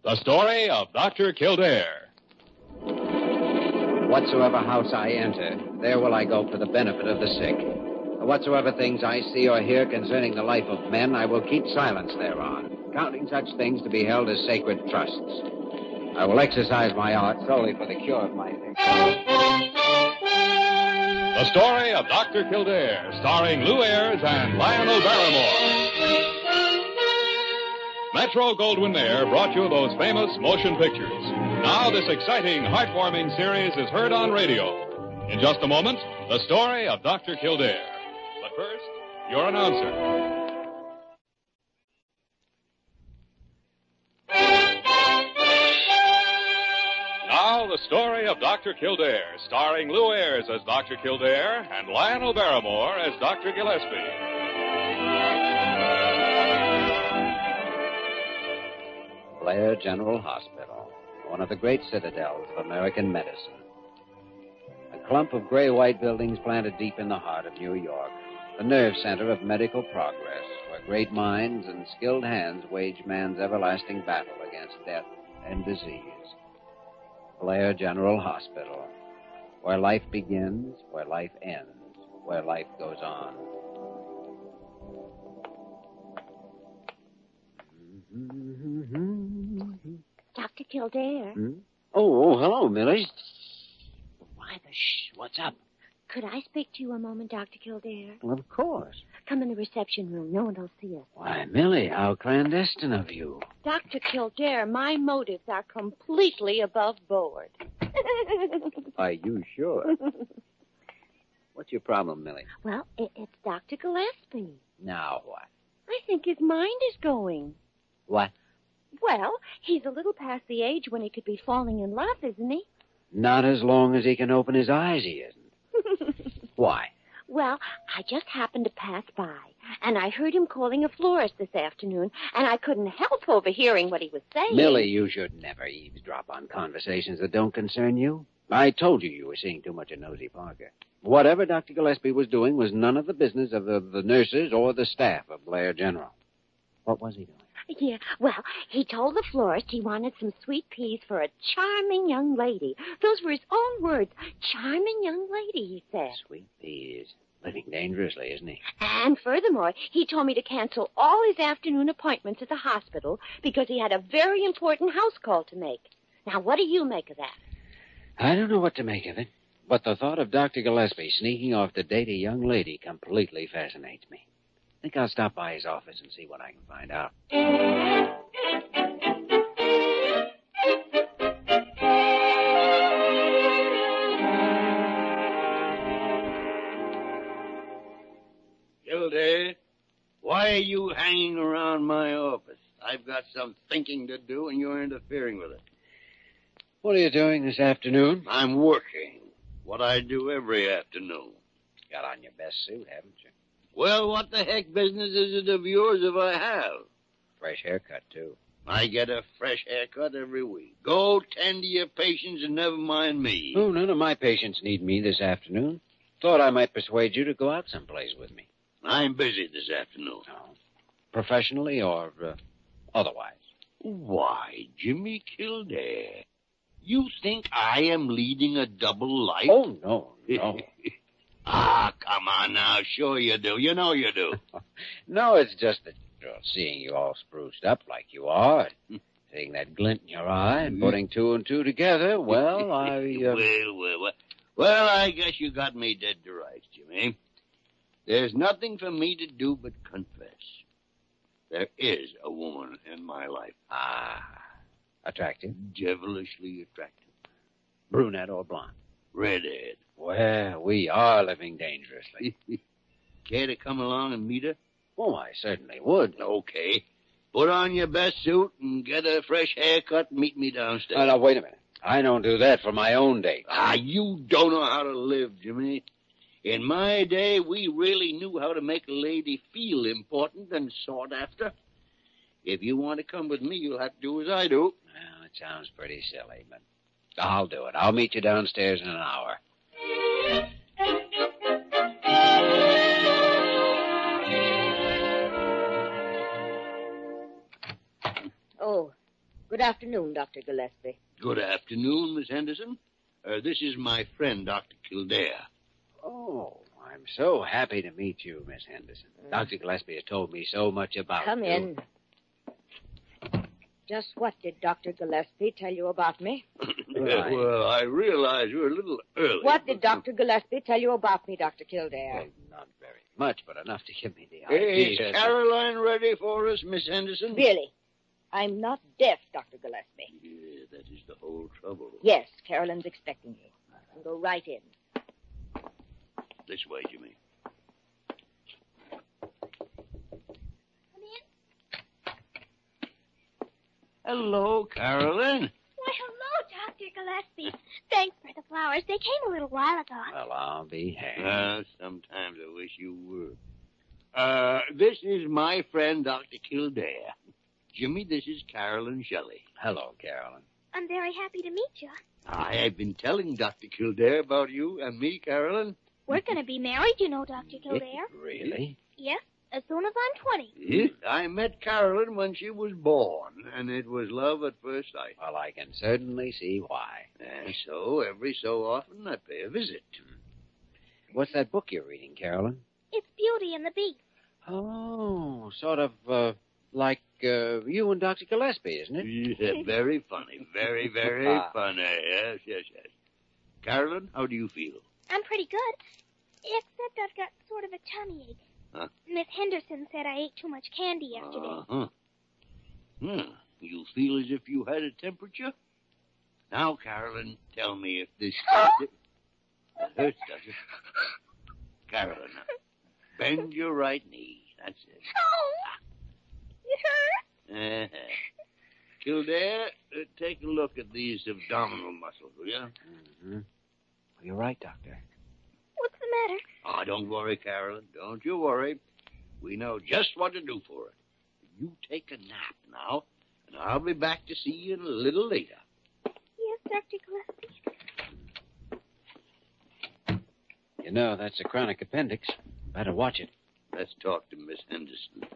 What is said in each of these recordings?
The story of Dr. Kildare. Whatsoever house I enter, there will I go for the benefit of the sick. Whatsoever things I see or hear concerning the life of men, I will keep silence thereon, counting such things to be held as sacred trusts. I will exercise my art solely for the cure of my sick. The story of Dr. Kildare, starring Lou Ayres and Lionel Barrymore. Metro-Goldwyn-Mayer brought you those famous motion pictures. Now this exciting, heartwarming series is heard on radio. In just a moment, the story of Dr. Kildare. But first, your announcer. Now, the story of Dr. Kildare, starring Lou Ayres as Dr. Kildare and Lionel Barrymore as Dr. Gillespie. Blair General Hospital, one of the great citadels of American medicine. A clump of gray-white buildings planted deep in the heart of New York, the nerve center of medical progress, where great minds and skilled hands wage man's everlasting battle against death and disease. Blair General Hospital, where life begins, where life ends, where life goes on. Dr. Kildare. Oh, hello, Millie. Why the shh? What's up? Could I speak to you a moment, Dr. Kildare? Well, of course. Come in the reception room. No one will see us. Why, Millie, how clandestine of you. Dr. Kildare, my motives are completely above board. Are you sure? What's your problem, Millie? Well, it's Dr. Gillespie. Now what? I think his mind is going. What? Well, he's a little past the age when he could be falling in love, isn't he? Not as long as he can open his eyes, he isn't. Why? Well, I just happened to pass by, and I heard him calling a florist this afternoon, and I couldn't help overhearing what he was saying. Millie, you should never eavesdrop on conversations that don't concern you. I told you were seeing too much of Nosy Parker. Whatever Dr. Gillespie was doing was none of the business of the nurses or the staff of Blair General. What was he doing? Yeah, well, he told the florist he wanted some sweet peas for a charming young lady. Those were his own words. Charming young lady, he said. Sweet peas. Living dangerously, isn't he? And furthermore, he told me to cancel all his afternoon appointments at the hospital because he had a very important house call to make. Now, what do you make of that? I don't know what to make of it, but the thought of Dr. Gillespie sneaking off to date a young lady completely fascinates me. I think I'll stop by his office and see what I can find out. Kildare, why are you hanging around my office? I've got some thinking to do, and you're interfering with it. What are you doing this afternoon? I'm working. What I do every afternoon. Got on your best suit, haven't you? Well, what the heck business is it of yours if I have? Fresh haircut, too. I get a fresh haircut every week. Go tend to your patients and never mind me. Oh, none of my patients need me this afternoon. Thought I might persuade you to go out someplace with me. I'm busy this afternoon. Oh. Professionally or otherwise? Why, Jimmy Kildare, you think I am leading a double life? Oh, no. Ah, come on now. Sure you do. You know you do. No, it's just that seeing you all spruced up like you are, seeing that glint in your eye and putting two and two together, well, Well, I guess you got me dead to rights, Jimmy. There's nothing for me to do but confess. There is a woman in my life. Ah, attractive? Devilishly attractive. Brunette or blonde? Redhead. Well, we are living dangerously. Care to come along and meet her? Oh, I certainly would. Okay. Put on your best suit and get a fresh haircut and meet me downstairs. Now, wait a minute. I don't do that for my own date. Ah, you don't know how to live, Jimmy. In my day, we really knew how to make a lady feel important and sought after. If you want to come with me, you'll have to do as I do. Well, it sounds pretty silly, but I'll do it. I'll meet you downstairs in an hour. Oh, Good afternoon, Dr. Gillespie. Good afternoon, Miss Henderson. This is my friend, Dr. Kildare. Oh, I'm so happy to meet you, Miss Henderson. Dr. Gillespie has told me so much about Come you. in. Just what did Dr. Gillespie tell you about me? Right. Well, I realize you're a little early. What did Dr. Gillespie tell you about me, Dr. Kildare? Well, not very much, but enough to give me the Hey, idea. is Caroline ready for us, Miss Henderson? Really? I'm not deaf, Dr. Gillespie. Yeah, that is the whole trouble. Yes, Carolyn's expecting you. And go right in. This way, Jimmy. Hello, Carolyn. Why, hello, Dr. Gillespie. Thanks for the flowers. They came a little while ago. Well, I'll be hanged. Sometimes I wish you were. This is my friend, Dr. Kildare. Jimmy, this is Carolyn Shelley. Hello, Carolyn. I'm very happy to meet you. I've been telling Dr. Kildare about you and me, Carolyn. We're going to be married, you know, Dr. Kildare. Really? Yes, as soon as I'm 20. Yes, I met Carolyn when she was born, and it was love at first sight. Well, I can certainly see why. And so, every so often, I pay a visit. What's that book you're reading, Carolyn? It's Beauty and the Beast. Oh, sort of like you and Dr. Gillespie, isn't it? Yeah, very funny. Very, very funny. Yes, yes, yes. Carolyn, how do you feel? I'm pretty good, except I've got sort of a tummy ache. Huh? Miss Henderson said I ate too much candy yesterday. You feel as if you had a temperature? Now, Carolyn, tell me if this... It hurts, does it? Carolyn, now, bend your right knee. That's it. Oh, it hurts. Kildare, take a look at these abdominal muscles, will you? Mm-hmm. Well, you're right, Doctor. What's the matter? Oh, don't worry, Carolyn. Don't you worry. We know just what to do for it. You take a nap now, and I'll be back to see you a little later. Yes, Dr. Gillespie. You know, that's a chronic appendix. Better watch it. Let's talk to Miss Henderson.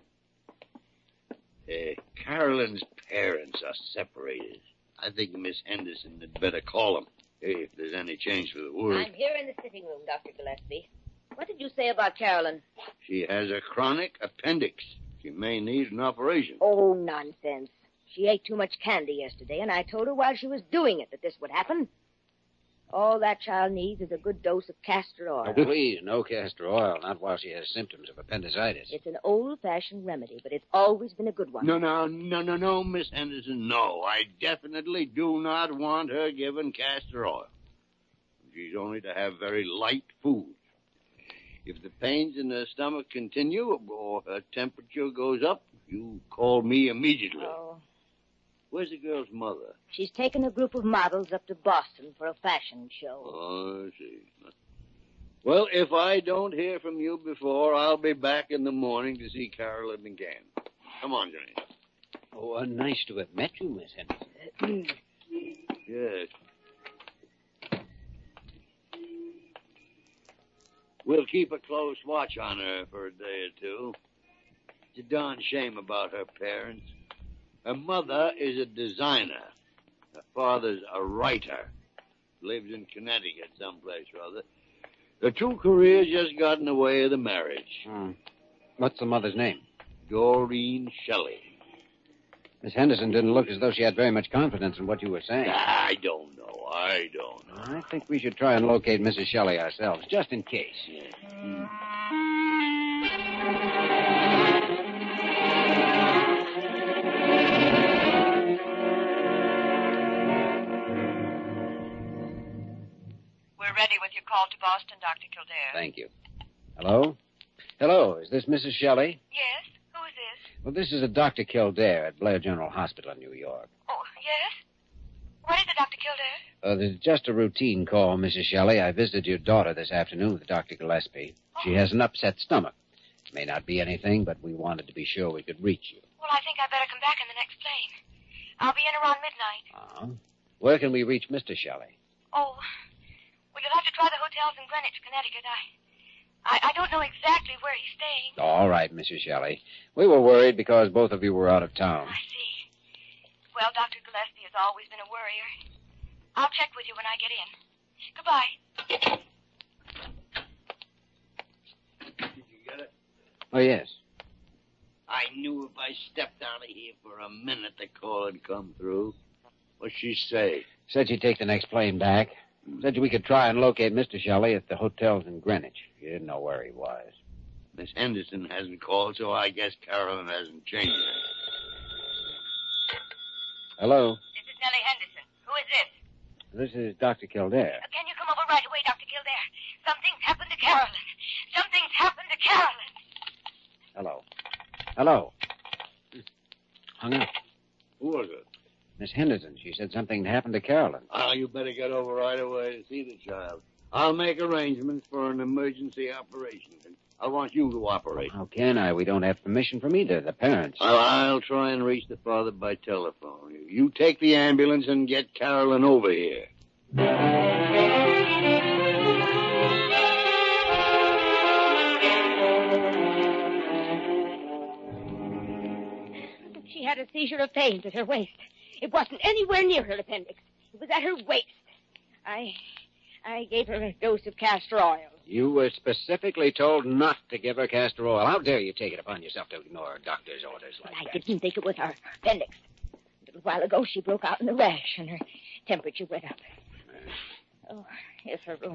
Carolyn's parents are separated. I think Miss Henderson had better call them, if there's any change for the worse. I'm here in the sitting room, Dr. Gillespie. What did you say about Carolyn? She has a chronic appendix. She may need an operation. Oh, nonsense. She ate too much candy yesterday, and I told her while she was doing it that this would happen. All that child needs is a good dose of castor oil. Oh, please, no castor oil, not while she has symptoms of appendicitis. It's an old-fashioned remedy, but it's always been a good one. No, Miss Henderson, no. I definitely do not want her given castor oil. She's only to have very light food. If the pains in her stomach continue or her temperature goes up, you call me immediately. Oh. Where's the girl's mother? She's taken a group of models up to Boston for a fashion show. Oh, I see. Well, if I don't hear from you before, I'll be back in the morning to see Carolyn again. Come on, Johnny. Oh, nice to have met you, Miss Henderson. Yes. We'll keep a close watch on her for a day or two. It's a darn shame about her parents. Her mother is a designer. Her father's a writer. Lives in Connecticut someplace or other. The two careers just got in the way of the marriage. What's the mother's name? Doreen Shelley. Miss Henderson didn't look as though she had very much confidence in what you were saying. I don't know. I think we should try and locate Mrs. Shelley ourselves, just in case. We're ready with your call to Boston, Dr. Kildare. Thank you. Hello? Hello, is this Mrs. Shelley? Yes? Who is this? Well, this is a Dr. Kildare at Blair General Hospital in New York. Oh, yes? What is it, Dr. Kildare? This is just a routine call, Mrs. Shelley. I visited your daughter this afternoon with Dr. Gillespie. She has an upset stomach. May not be anything, but we wanted to be sure we could reach you. Well, I think I better come back in the next plane. I'll be in around midnight. Where can we reach Mr. Shelley? Oh, well, you'll have to try the hotels in Greenwich, Connecticut. I don't know exactly where he's staying. All right, Mrs. Shelley. We were worried because both of you were out of town. I see. Well, Dr. Gillespie has always been a worrier. I'll check with you when I get in. Goodbye. Did you get it? Oh, yes. I knew if I stepped out of here for a minute, the call would come through. What'd she say? Said she'd take the next plane back. Said we could try and locate Mr. Shelley at the hotels in Greenwich. She didn't know where he was. Miss Henderson hasn't called, so I guess Carolyn hasn't changed it. Hello? This is Nellie Henderson. Who is this? This is Dr. Kildare. Can you come over right away, Dr. Kildare? Something's happened to Carolyn. Something's happened to Carolyn. Hello. Hello. Hung up. Who was it? Miss Henderson. She said something happened to Carolyn. Oh, you better get over right away to see the child. I'll make arrangements for an emergency operation. I want you to operate. How can I? We don't have permission from either the parents. Well, I'll try and reach the father by telephone. You take the ambulance and get Carolyn over here. She had a seizure of pains at her waist. It wasn't anywhere near her appendix. It was at her waist. I gave her a dose of castor oil. You were specifically told not to give her castor oil. How dare you take it upon yourself to ignore a doctor's orders like I that? didn't think it was her appendix. A little while ago, she broke out in a rash, and her temperature went up. Oh, here's her room.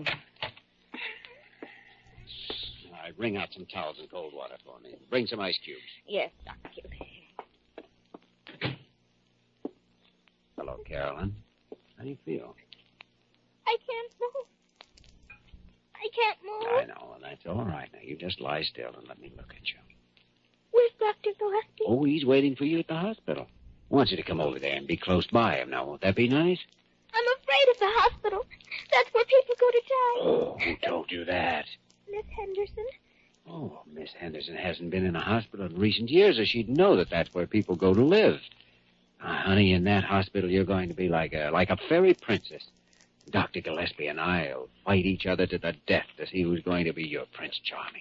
All right, bring out some towels and cold water for me. Bring some ice cubes. Yes, Dr. Kildare. Hello, Carolyn. How do you feel? I can't move. I can't move. I know, and that's all right. Now, you just lie still and let me look at you. Where's Dr. Gillespie? Oh, he's waiting for you at the hospital. Wants you to come over there and be close by him. Now, won't that be nice? I'm afraid of the hospital. That's where people go to die. Oh, who told you that? Miss Henderson. Oh, Miss Henderson hasn't been in a hospital in recent years, or she'd know that that's where people go to live. Honey, in that hospital, you're going to be like a fairy princess. Dr. Gillespie and I'll fight each other to the death to see who's going to be your Prince Charming.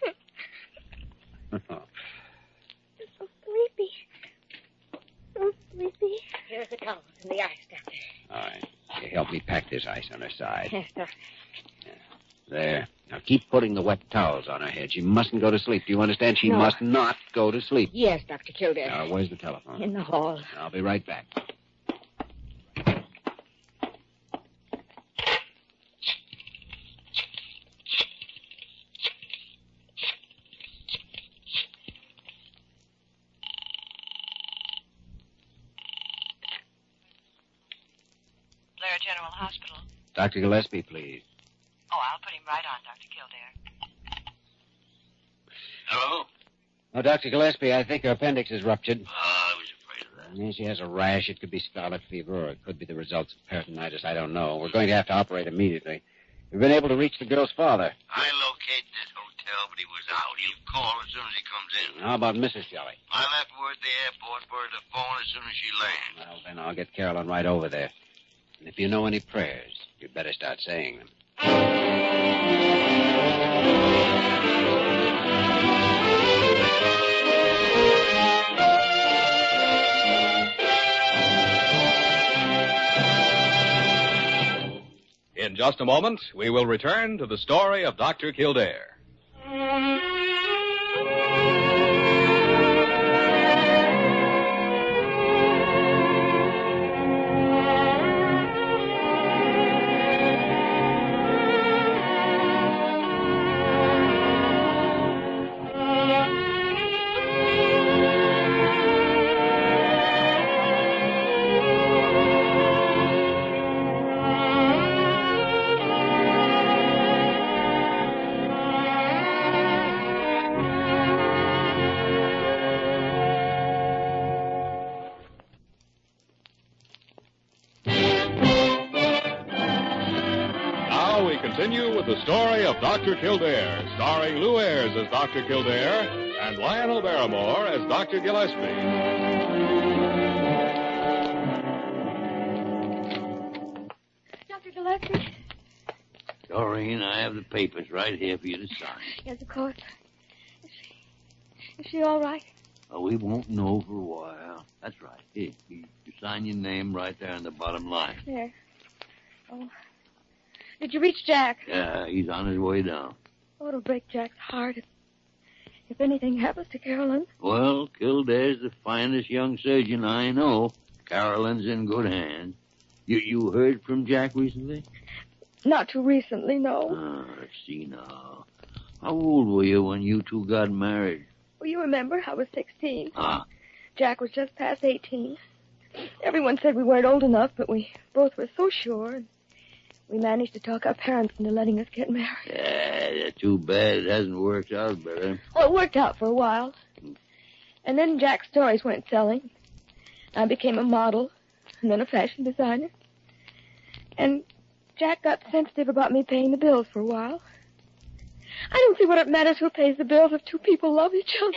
I'm so sleepy. So sleepy. Here's the towels and the ice, Doctor. All right. You help me pack this ice on her side. Yes, Doctor. There. Now keep putting the wet towels on her head. She mustn't go to sleep. Do you understand? She must not go to sleep. Yes, Dr. Kildare. Now, where's the telephone? In the hall. I'll be right back. Blair General Hospital. Dr. Gillespie, please. Oh, I'll put him right on, Dr. Kildare. Hello? Oh, Dr. Gillespie, I think her appendix is ruptured. I was afraid of that. Yeah, she has a rash. It could be scarlet fever, or it could be the results of peritonitis. I don't know. We're going to have to operate immediately. We've been able to reach the girl's father. I located this hotel, but he was out. He'll call as soon as he comes in. How about Mrs. Shelley? I left word at the airport for her to phone as soon as she lands. Well, then I'll get Carolyn right over there. And if you know any prayers, you'd better start saying them. In just a moment, we will return to the story of Dr. Kildare. Continue with the story of Dr. Kildare, starring Lou Ayres as Dr. Kildare and Lionel Barrymore as Dr. Gillespie. Dr. Gillespie? Doreen, I have the papers right here for you to sign. Yes, of course. Is she all right? Well, we won't know for a while. That's right. Here, you sign your name right there on the bottom line. There. Oh. Did you reach Jack? Yeah, he's on his way down. Oh, it'll break Jack's heart if anything happens to Carolyn. Well, Kildare's the finest young surgeon I know. Carolyn's in good hands. You heard from Jack recently? Not too recently, no. Let's see now. How old were you when you two got married? Well, you remember, I was 16. Ah. Jack was just past 18. Everyone said we weren't old enough, but we both were so sure. And we managed to talk our parents into letting us get married. Yeah, too bad it hasn't worked out better. Well, it worked out for a while. And then Jack's stories went selling. I became a model, and then a fashion designer. And Jack got sensitive about me paying the bills for a while. I don't see what it matters who pays the bills if two people love each other.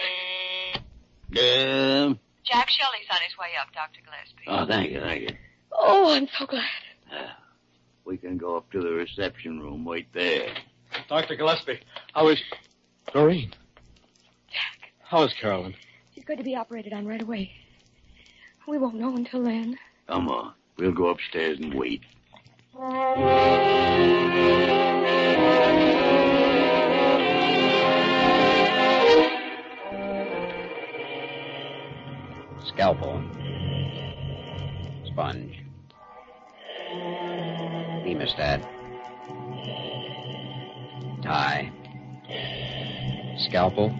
Jack Shelley's on his way up, Dr. Gillespie. Oh, thank you. Oh, I'm so glad. We can go up to the reception room. Wait there. Dr. Gillespie, how is... Doreen. Jack. How is Carolyn? She's going to be operated on right away. We won't know until then. Come on. We'll go upstairs and wait. Scalpel. Sponge. Hemostat. Tie. Scalpel.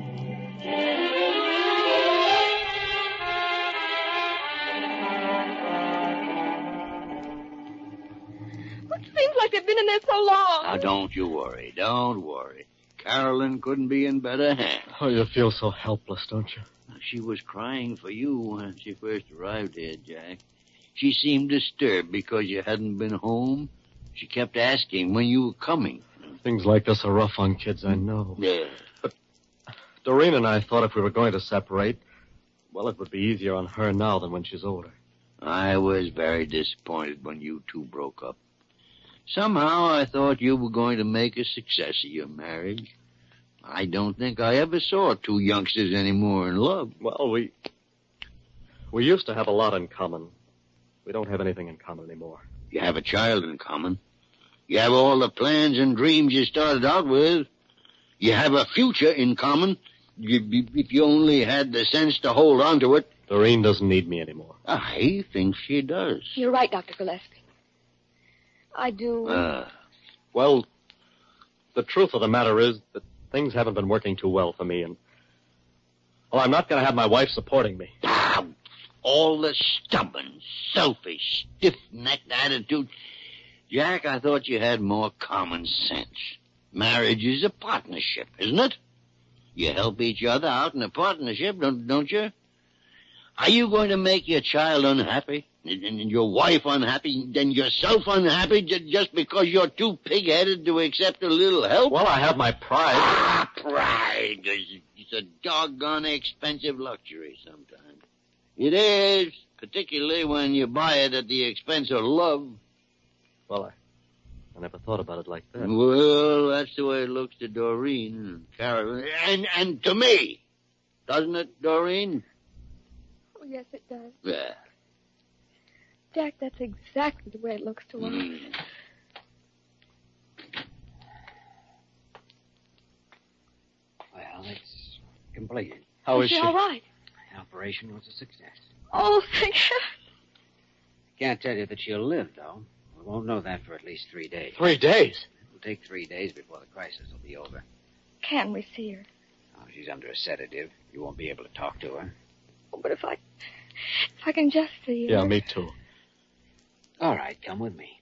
It seems like they've been in there so long. Now, don't you worry. Don't worry. Carolyn couldn't be in better hands. Oh, you feel so helpless, don't you? She was crying for you when she first arrived here, Jack. She seemed disturbed because you hadn't been home. She kept asking when you were coming. Things like this are rough on kids, I know. Yeah. But Doreen and I thought if we were going to separate, well, it would be easier on her now than when she's older. I was very disappointed when you two broke up. Somehow I thought you were going to make a success of your marriage. I don't think I ever saw two youngsters anymore in love. Well, we used to have a lot in common. We don't have anything in common anymore. You have a child in common. You have all the plans and dreams you started out with. You have a future in common. If you only had the sense to hold on to it. Doreen doesn't need me anymore. I think she does. You're right, Dr. Gillespie. I do. Well, the truth of the matter is that things haven't been working too well for me, and... well, I'm not going to have my wife supporting me. All the stubborn, selfish, stiff-necked attitude. Jack, I thought you had more common sense. Marriage is a partnership, isn't it? You help each other out in a partnership, don't you? Are you going to make your child unhappy? And your wife unhappy? Then yourself unhappy just because you're too pig-headed to accept a little help? Well, I have my pride. Pride. It's a doggone expensive luxury sometimes. It is, particularly when you buy it at the expense of love. Well, I never thought about it like that. Well, that's the way it looks to Doreen and Carolyn. And to me. Doesn't it, Doreen? Oh, yes, it does. Yeah. Jack, that's exactly the way it looks to us. Well, it's completed. How is she? All right. The operation was a success. Oh, thank heaven. Can't tell you that she'll live, though. We won't know that for at least 3 days. 3 days? It'll take 3 days before the crisis will be over. Can we see her? Oh, she's under a sedative. You won't be able to talk to her. Oh, but if I can just see her. Yeah, me too. All right, come with me.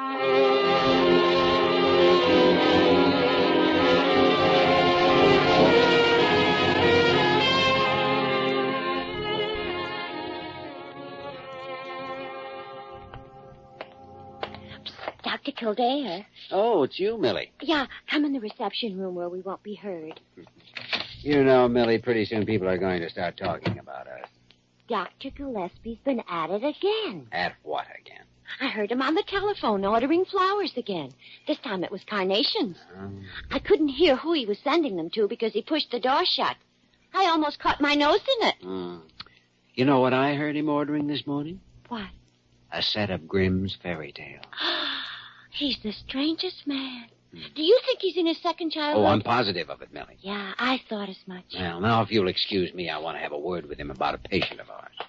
Dr. Kildare. Oh, it's you, Millie. Yeah, come in the reception room where we won't be heard. You know, Millie, pretty soon people are going to start talking about us. Dr. Gillespie's been at it again. At what again? I heard him on the telephone ordering flowers again. This time it was carnations. I couldn't hear who he was sending them to because he pushed the door shut. I almost caught my nose in it. You know what I heard him ordering this morning? What? A set of Grimm's fairy tales. He's the strangest man. Do you think he's in his second childhood? Oh, I'm positive of it, Millie. Yeah, I thought as much. Well, now, if you'll excuse me, I want to have a word with him about a patient of ours.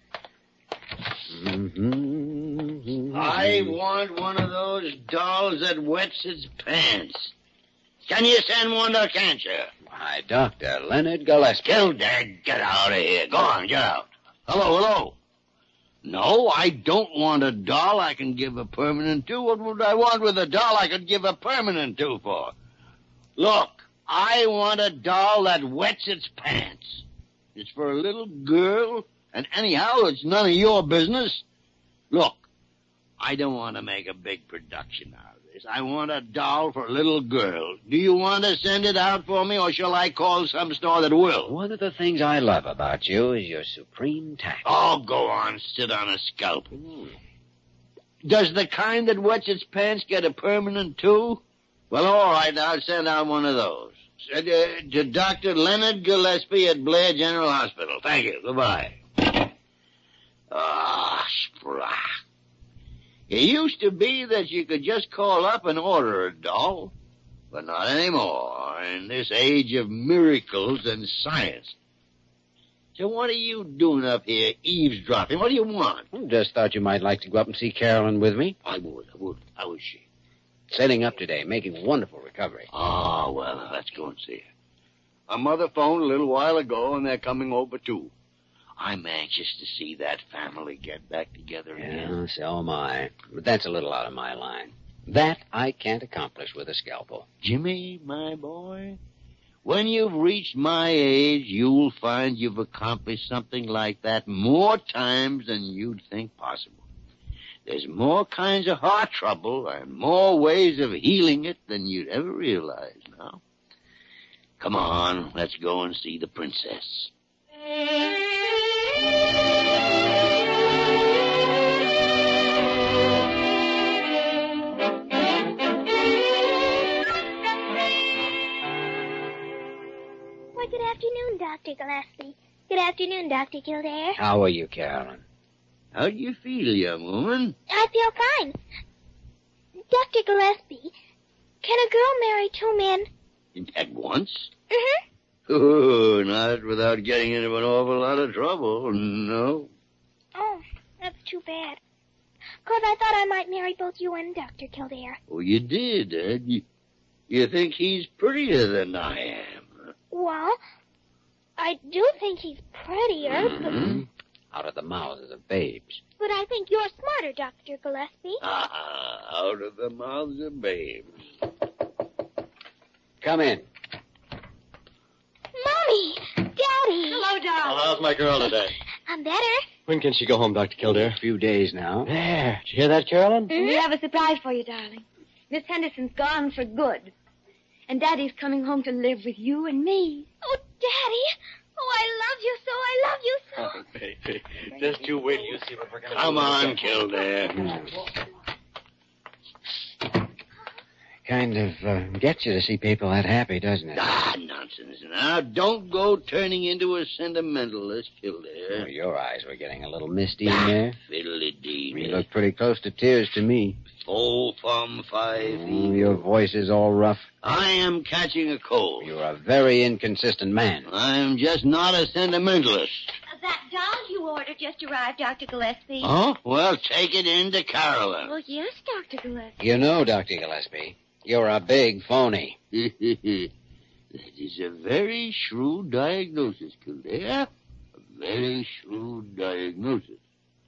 I want one of those dolls that wets its pants. Can you send one or can't you? Why, Dr. Leonard Gillespie. Kildare, get out of here. Go on, get out. Hello. No, I don't want a doll I can give a permanent to. What would I want with a doll I could give a permanent to for? Look, I want a doll that wets its pants. It's for a little girl, and anyhow, it's none of your business. Look, I don't want to make a big production out of this. I want a doll for a little girl. Do you want to send it out for me, or shall I call some store that will? One of the things I love about you is your supreme tact. Oh, go on, sit on a scalp. Does the kind that wets its pants get a permanent, too? Well, all right, I'll send out one of those. To Dr. Leonard Gillespie at Blair General Hospital. Thank you. Goodbye. Sprach. It used to be that you could just call up and order a doll, but not anymore in this age of miracles and science. So what are you doing up here eavesdropping? What do you want? Just thought you might like to go up and see Carolyn with me. I would. How is she? Sailing up today, making wonderful recovery. Oh, well, let's go and see her. Her mother phoned a little while ago, and they're coming over, too. I'm anxious to see that family get back together again. Yeah, so am I. But that's a little out of my line. That I can't accomplish with a scalpel. Jimmy, my boy, when you've reached my age, you'll find you've accomplished something like that more times than you'd think possible. There's more kinds of heart trouble and more ways of healing it than you'd ever realize now. Come on, let's go and see the princess. Why, good afternoon, Dr. Gillespie. Good afternoon, Dr. Kildare. How are you, Carolyn? How do you feel, young woman? I feel fine. Dr. Gillespie, can a girl marry two men? At once? Mm-hmm. Oh, not without getting into an awful lot of trouble, no. Oh, that's too bad. 'Cause I thought I might marry both you and Dr. Kildare. Oh, you did, eh? You think he's prettier than I am? Well, I do think he's prettier, Out of the mouths of babes. but I think you're smarter, Dr. Gillespie. Out of the mouths of babes. Come in. Mommy! Daddy! Hello, darling. How's my girl today? I'm better. When can she go home, Dr. Kildare? A few days now. There. Did you hear that, Carolyn? We have a surprise for you, darling. Miss Henderson's gone for good. And Daddy's coming home to live with you and me. Oh, Daddy! Oh, I love you so. Oh, baby. Just you wait till you see what we're going to do. Come on, Kildare. Kind of gets you to see people that happy, doesn't it? Nonsense. Now, don't go turning into a sentimentalist, Kildare. Oh, your eyes were getting a little misty in there. Fiddly-dee. You look pretty close to tears to me. 4 from 5. Your voice is all rough. I am catching a cold. You're a very inconsistent man. I'm just not a sentimentalist. That doll you ordered just arrived, Dr. Gillespie. Oh? Well, take it in to Carolyn. Well, yes, Dr. Gillespie. You know, Dr. Gillespie, you're a big phony. That is a very shrewd diagnosis, Kildare. A very shrewd diagnosis.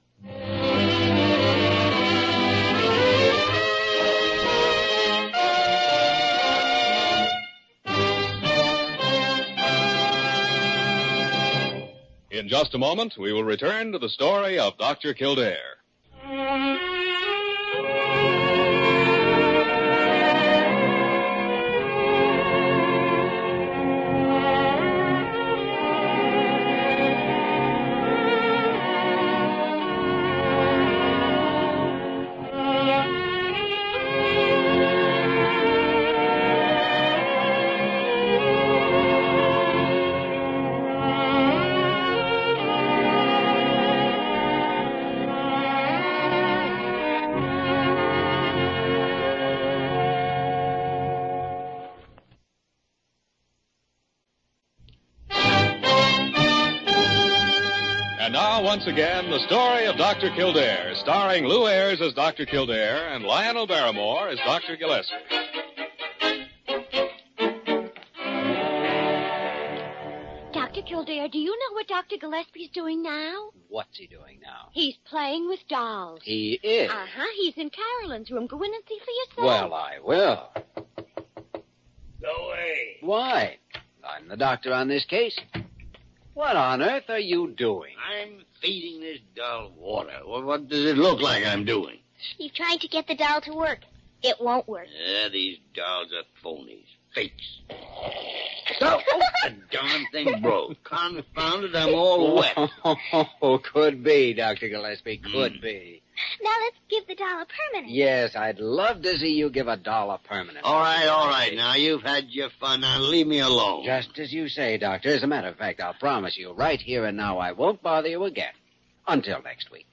In just a moment, we will return to the story of Dr. Kildare. And now, once again, the story of Dr. Kildare, starring Lou Ayres as Dr. Kildare and Lionel Barrymore as Dr. Gillespie. Dr. Kildare, do you know what Dr. Gillespie's doing now? What's he doing now? He's playing with dolls. He is? Uh-huh. He's in Carolyn's room. Go in and see for yourself. Well, I will. Go away. Why? I'm the doctor on this case. What on earth are you doing? I'm feeding this doll water. Well, what does it look like I'm doing? He's trying to get the doll to work. It won't work. Yeah, these dolls are phonies. Fakes. So, the darn thing broke. Confound it, I'm all wet. Oh, could be, Dr. Gillespie, could be. Now let's give the doll a permanent. Yes, I'd love to see you give a doll a permanent. All right. Now, you've had your fun. Now, leave me alone. Just as you say, Doctor. As a matter of fact, I'll promise you right here and now I won't bother you again. Until next week.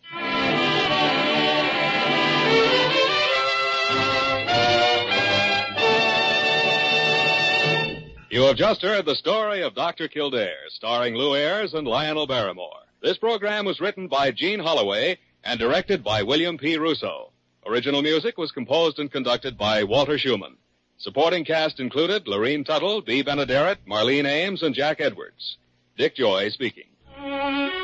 You have just heard the story of Dr. Kildare, starring Lou Ayres and Lionel Barrymore. This program was written by Gene Holloway and directed by William P. Russo. Original music was composed and conducted by Walter Schumann. Supporting cast included Lorene Tuttle, Bea Benaderet, Marlene Ames, and Jack Edwards. Dick Joy speaking.